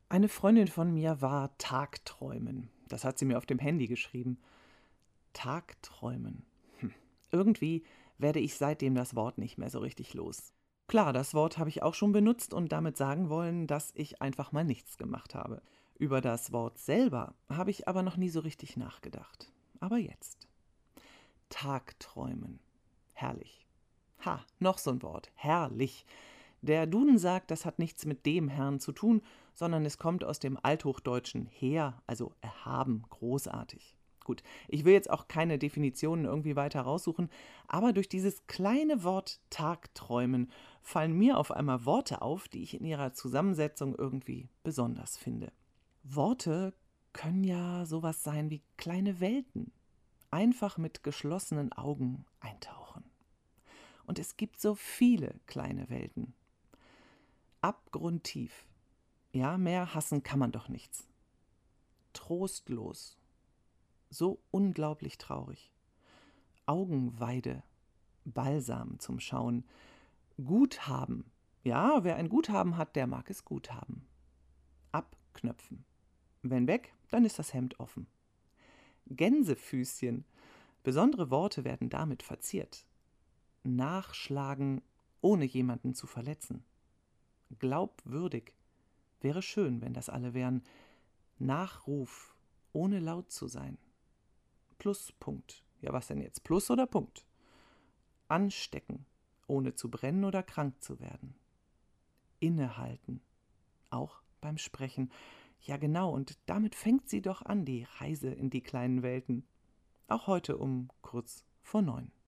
Eine Freundin von mir war Tagträumen. Das hat sie mir auf dem Handy geschrieben. Tagträumen. Irgendwie werde ich seitdem das Wort nicht mehr so richtig los. Klar, das Wort habe ich auch schon benutzt und damit sagen wollen, dass ich einfach mal nichts gemacht habe. Über das Wort selber habe ich aber noch nie so richtig nachgedacht. Aber jetzt. Tagträumen. Herrlich. Ha, noch so ein Wort. Herrlich. Der Duden sagt, das hat nichts mit dem Herrn zu tun, sondern es kommt aus dem Althochdeutschen her, also erhaben, großartig. Gut, ich will jetzt auch keine Definitionen irgendwie weiter raussuchen, aber durch dieses kleine Wort Tagträumen fallen mir auf einmal Worte auf, die ich in ihrer Zusammensetzung irgendwie besonders finde. Worte können ja sowas sein wie kleine Welten. Einfach mit geschlossenen Augen eintauchen. Und es gibt so viele kleine Welten. Abgrundtief. Ja, mehr hassen kann man doch nichts. Trostlos. So unglaublich traurig. Augenweide. Balsam zum Schauen. Guthaben. Ja, wer ein Guthaben hat, der mag es gut haben. Abknöpfen. Wenn weg, dann ist das Hemd offen. Gänsefüßchen. Besondere Worte werden damit verziert. Nachschlagen, ohne jemanden zu verletzen. Glaubwürdig. Wäre schön, wenn das alle wären. Nachruf, ohne laut zu sein. Pluspunkt. Ja, was denn jetzt? Plus oder Punkt? Anstecken, ohne zu brennen oder krank zu werden. Innehalten. Auch beim Sprechen. Ja, genau, und damit fängt sie doch an, die Reise in die kleinen Welten. Auch heute um kurz vor 9.